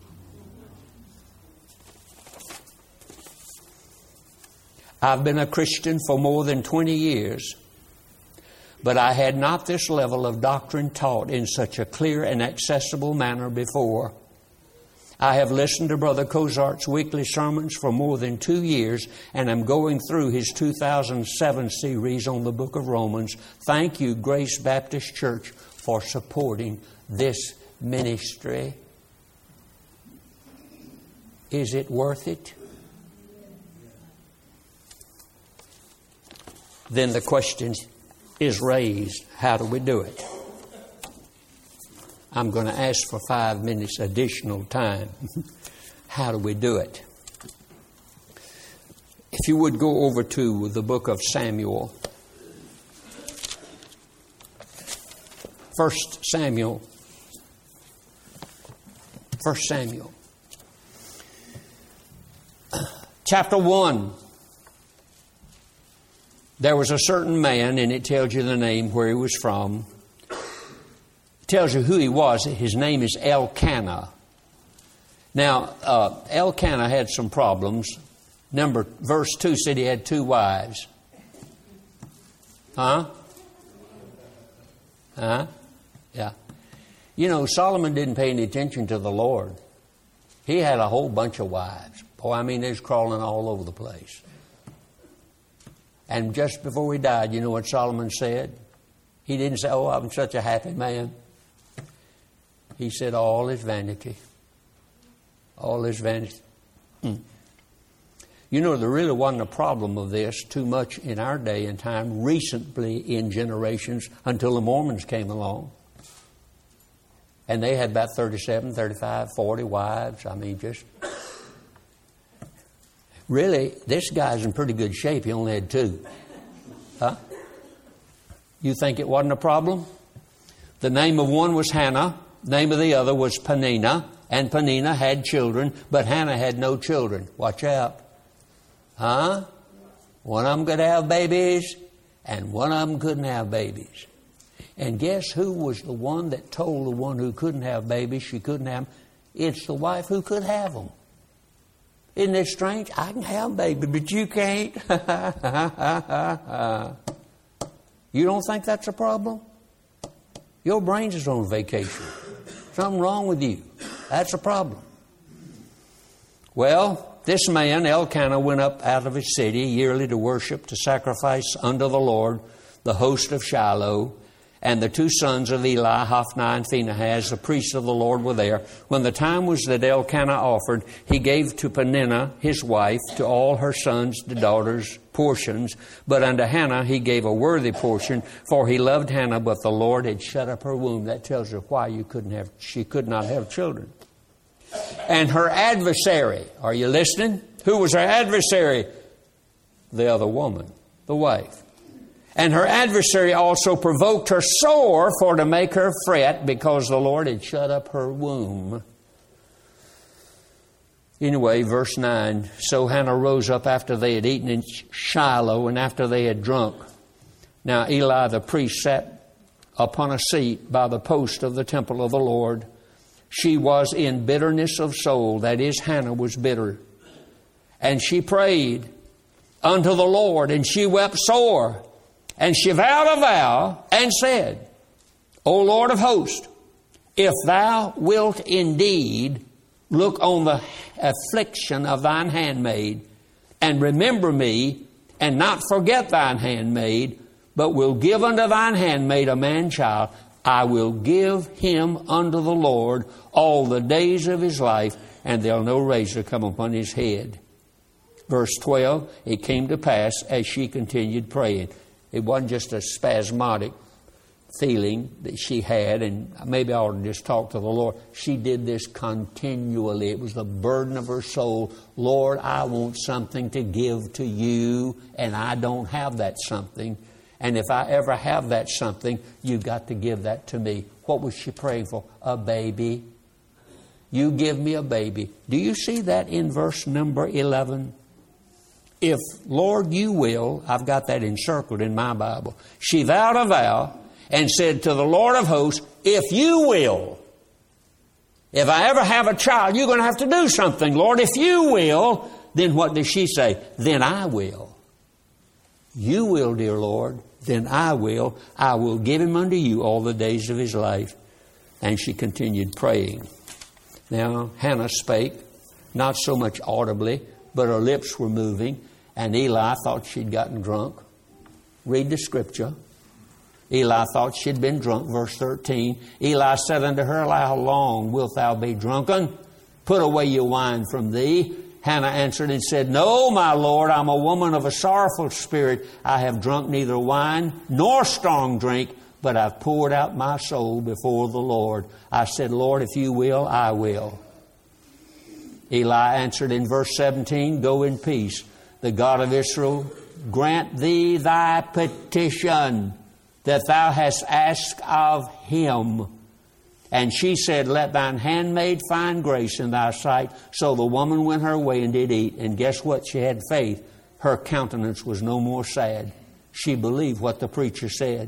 I've been a Christian for more than 20 years, but I had not this level of doctrine taught in such a clear and accessible manner before. I have listened to Brother Cozart's weekly sermons for more than 2 years, and I'm going through his 2007 series on the book of Romans. Thank you, Grace Baptist Church, for supporting this ministry. Is it worth it? Then the question is raised, how do we do it? I'm going to ask for 5 minutes additional time. How do we do it? If you would go over to the book of Samuel. 1 Samuel. 1 Samuel. Chapter 1. There was a certain man, and it tells you the name, where he was from. Tells you who he was. His name is Elkanah. Now, Elkanah had some problems. Verse 2 said he had 2 wives. Huh? Yeah. You know, Solomon didn't pay any attention to the Lord. He had a whole bunch of wives. Boy, I mean, they was crawling all over the place. And just before he died, you know what Solomon said? He didn't say, oh, I'm such a happy man. He said, all is vanity. All is vanity. You know, there really wasn't a problem of this too much in our day and time, recently in generations, until the Mormons came along. And they had about 37, 35, 40 wives. I mean, just... Really, this guy's in pretty good shape. He only had 2. Huh? You think it wasn't a problem? The name of one was Hannah. The name of the other was Peninnah. And Peninnah had children, but Hannah had no children. Watch out. Huh? One of them could have babies, and one of them couldn't have babies. And guess who was the one that told the one who couldn't have babies she couldn't have them? It's the wife who could have them. Isn't it strange? I can have a baby, but you can't. You don't think that's a problem? Your brains is on vacation. Something wrong with you. That's a problem. Well, this man, Elkanah, went up out of his city yearly to worship, to sacrifice unto the Lord the host of Shiloh. And the 2 sons of Eli, Hophni and Phinehas, the priests of the Lord, were there. When the time was that Elkanah offered, he gave to Peninnah, his wife, to all her sons, the daughters, portions. But unto Hannah he gave a worthy portion, for he loved Hannah, but the Lord had shut up her womb. That tells her why she could not have children. And her adversary, are you listening? Who was her adversary? The other woman, the wife. And her adversary also provoked her sore for to make her fret, because the Lord had shut up her womb. Anyway, verse 9. So Hannah rose up after they had eaten in Shiloh, and after they had drunk. Now Eli the priest sat upon a seat by the post of the temple of the Lord. She was in bitterness of soul. That is, Hannah was bitter. And she prayed unto the Lord, and she wept sore. And she vowed a vow and said, O Lord of hosts, if thou wilt indeed look on the affliction of thine handmaid, and remember me, and not forget thine handmaid, but will give unto thine handmaid a man-child, I will give him unto the Lord all the days of his life, and there'll no razor come upon his head. Verse 12, it came to pass as she continued praying. It wasn't just a spasmodic feeling that she had, and maybe I ought to just talk to the Lord. She did this continually. It was the burden of her soul. Lord, I want something to give to you, and I don't have that something. And if I ever have that something, you've got to give that to me. What was she praying for? A baby. You give me a baby. Do you see that in verse number 11? If, Lord, you will, I've got that encircled in my Bible. She vowed a vow and said to the Lord of hosts, if you will, if I ever have a child, you're going to have to do something, Lord. If you will, then what does she say? Then I will. You will, dear Lord, then I will. I will give him unto you all the days of his life. And she continued praying. Now, Hannah spake, not so much audibly, but her lips were moving, and Eli thought she'd gotten drunk. Read the scripture. Eli thought she'd been drunk. Verse 13. Eli said unto her, how long wilt thou be drunken? Put away your wine from thee. Hannah answered and said, no, my Lord, I'm a woman of a sorrowful spirit. I have drunk neither wine nor strong drink, but I've poured out my soul before the Lord. I said, Lord, if you will, I will. Eli answered in verse 17, go in peace. The God of Israel grant thee thy petition that thou hast asked of him. And she said, let thine handmaid find grace in thy sight. So the woman went her way and did eat. And guess what? She had faith. Her countenance was no more sad. She believed what the preacher said.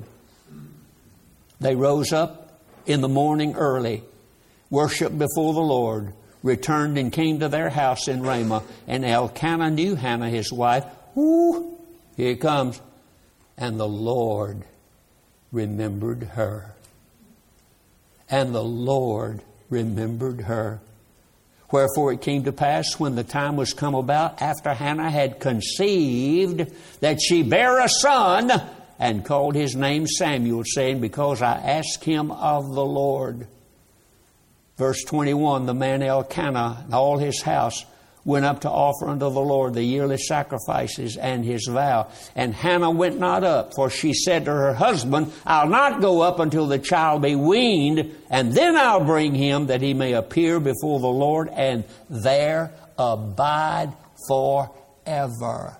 They rose up in the morning early, worshiped before the Lord, returned and came to their house in Ramah. And Elkanah knew Hannah, his wife. Ooh, here it comes. And the Lord remembered her. And the Lord remembered her. Wherefore it came to pass, when the time was come about, after Hannah had conceived, that she bare a son, and called his name Samuel, saying, because I asked him of the Lord. Verse 21, the man Elkanah and all his house went up to offer unto the Lord the yearly sacrifices and his vow. And Hannah went not up, for she said to her husband, I'll not go up until the child be weaned, and then I'll bring him, that he may appear before the Lord and there abide forever.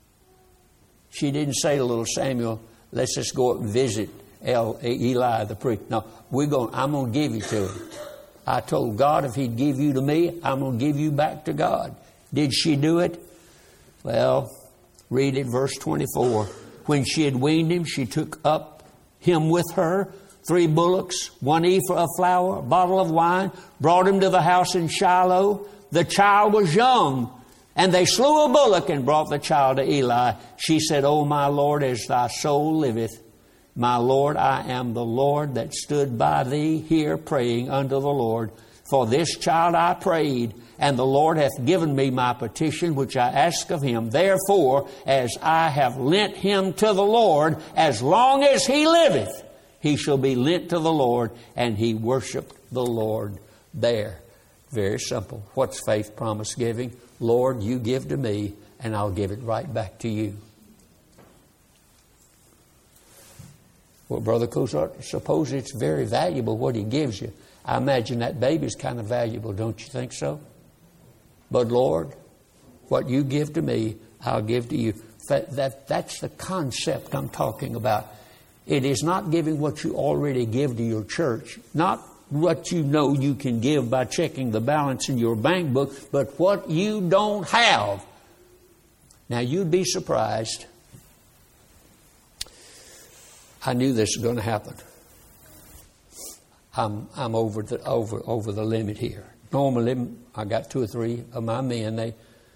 She didn't say to little Samuel, let's just go up and visit Eli the priest. No, I'm going to give you to him. I told God if he'd give you to me, I'm going to give you back to God. Did she do it? Well, read it, verse 24. When she had weaned him, she took up him with her, 3 bullocks, 1 ephah of flour, a bottle of wine, brought him to the house in Shiloh. The child was young, and they slew a bullock and brought the child to Eli. She said, O my Lord, as thy soul liveth, my Lord, I am the Lord that stood by thee here praying unto the Lord. For this child I prayed, and the Lord hath given me my petition which I asked of him. Therefore, as I have lent him to the Lord, as long as he liveth, he shall be lent to the Lord. And he worshiped the Lord there. Very simple. What's faith promise giving? Lord, you give to me, and I'll give it right back to you. Well, Brother Cozart, suppose it's very valuable what he gives you. I imagine that baby's kind of valuable, don't you think so? But Lord, what you give to me, I'll give to you. That's the concept I'm talking about. It is not giving what you already give to your church, not what you know you can give by checking the balance in your bank book, but what you don't have. Now, you'd be surprised. I knew this was going to happen. I'm over the limit here. Normally, I got 2 or 3 of my men.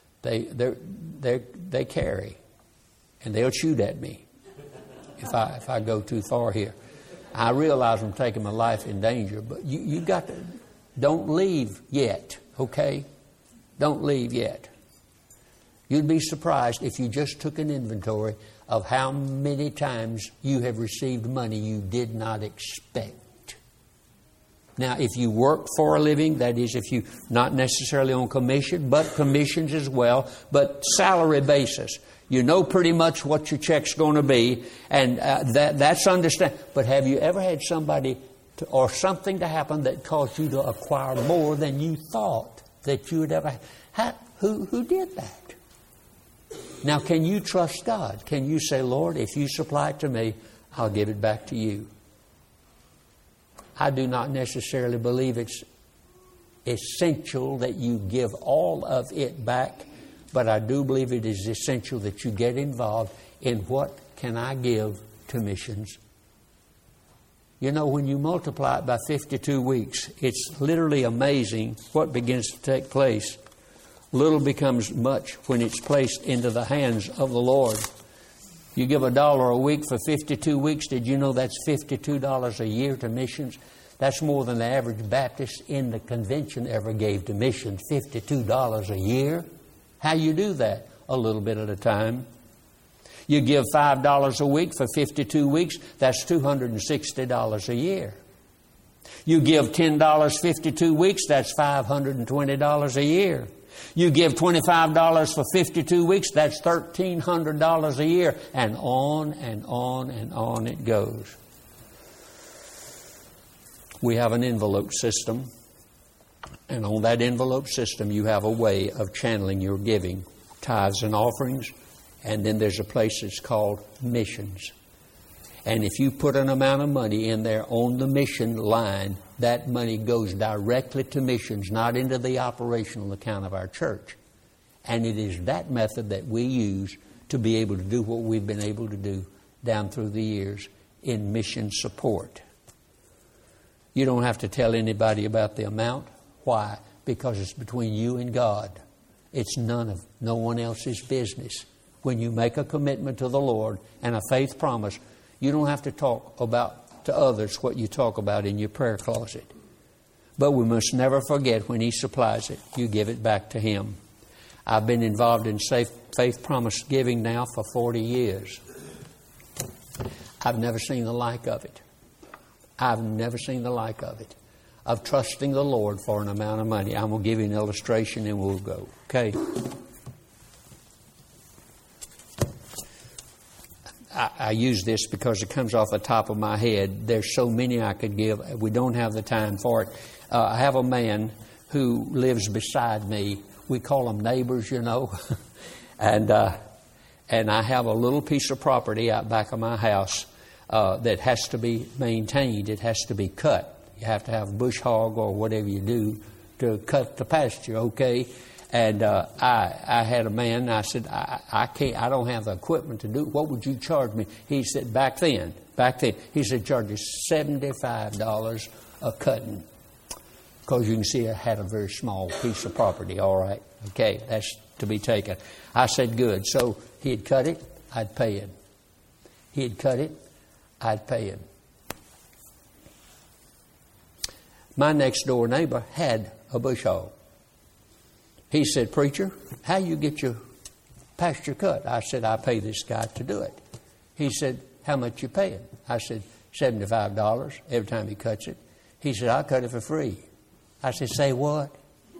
They carry, and they'll shoot at me if I go too far here. I realize I'm taking my life in danger, but you got to don't leave yet. Okay, don't leave yet. You'd be surprised if you just took an inventory of how many times you have received money you did not expect. Now, if you work for a living, that is, if you not necessarily on commission, but commissions as well, but salary basis, You know pretty much what your check's going to be, and that's understand. But have you ever had somebody or something to happen that caused you to acquire more than you thought that you would ever have? Who did that? Now, can you trust God? Can you say, Lord, if you supply it to me, I'll give it back to you? I do not necessarily believe it's essential that you give all of it back, but I do believe it is essential that you get involved in what can I give to missions. You know, when you multiply it by 52 weeks, it's literally amazing what begins to take place. Little becomes much when it's placed into the hands of the Lord. You give $1 a week for 52 weeks. Did you know that's $52 a year to missions? That's more than the average Baptist in the convention ever gave to missions. $52 a year. How you do that? A little bit at a time. You give $5 a week for 52 weeks. That's $260 a year. You give $10 52 weeks. That's $520 a year. You give $25 for 52 weeks, that's $1,300 a year. And on and on and on it goes. We have an envelope system. And on that envelope system, you have a way of channeling your giving, tithes and offerings. And then there's a place that's called missions. And if you put an amount of money in there on the mission line, that money goes directly to missions, not into the operational account of our church. And it is that method that we use to be able to do what we've been able to do down through the years in mission support. You don't have to tell anybody about the amount. Why? Because it's between you and God. It's no one else's business. When you make a commitment to the Lord and a faith promise, you don't have to talk about to others what you talk about in your prayer closet. But we must never forget when He supplies it, you give it back to Him. I've been involved in faith promise giving now for 40 years. I've never seen the like of it. I've never seen the like of it. Of trusting the Lord for an amount of money. I'm going to give you an illustration and we'll go. Okay? I use this because it comes off the top of my head. There's so many I could give. We don't have the time for it. I have a man who lives beside me. We call them neighbors, you know. And I have a little piece of property out back of my house that has to be maintained. It has to be cut. You have to have a bush hog or whatever you do to cut the pasture, okay? And I had a man, I said, I don't have the equipment to do it. What would you charge me? He said, back then, he said, charges $75 a cutting. Because you can see I had a very small piece of property, all right. Okay, that's to be taken. I said, good. So he'd cut it, I'd pay him. He'd cut it, I'd pay him. My next door neighbor had a bush hog. He said, preacher, how you get your pasture cut? I said, I pay this guy to do it. He said, how much you paying? I said, $75 every time he cuts it. He said, I'll cut it for free. I said, say what?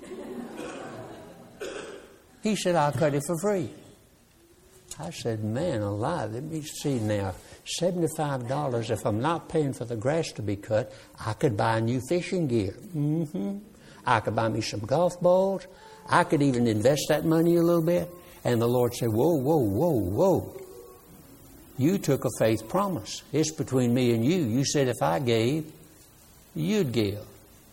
He said, I'll cut it for free. I said, man alive, let me see now. $75, if I'm not paying for the grass to be cut, I could buy new fishing gear. I could buy me some golf balls. I could even invest that money a little bit. And the Lord said, whoa, whoa, whoa, whoa. You took a faith promise. It's between me and you. You said if I gave, you'd give.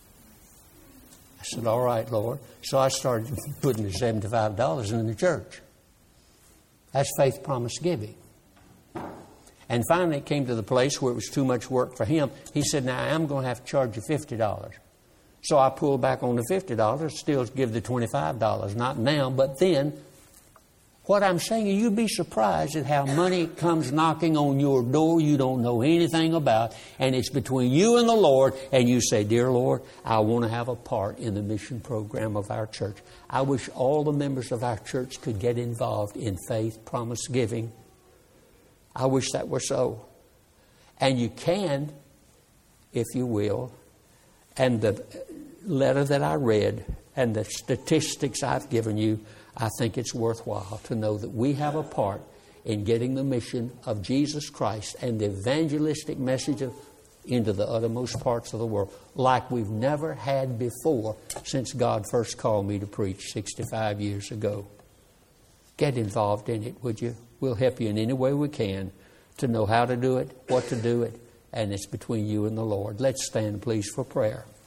I said, all right, Lord. So I started putting the $75 in the church. That's faith promise giving. And finally it came to the place where it was too much work for him. He said, now I'm going to have to charge you $50. So I pulled back on the $50, still give the $25, not now, but then. What I'm saying is you'd be surprised at how money comes knocking on your door you don't know anything about, and it's between you and the Lord, and you say, dear Lord, I want to have a part in the mission program of our church. I wish all the members of our church could get involved in faith promise giving. I wish that were so. And you can, if you will. And the letter that I read and the statistics I've given you, I think it's worthwhile to know that we have a part in getting the mission of Jesus Christ and the evangelistic message into the uttermost parts of the world like we've never had before since God first called me to preach 65 years ago. Get involved in it, would you? We'll help you in any way we can to know how to do it, what to do it, and it's between you and the Lord. Let's stand, please, for prayer.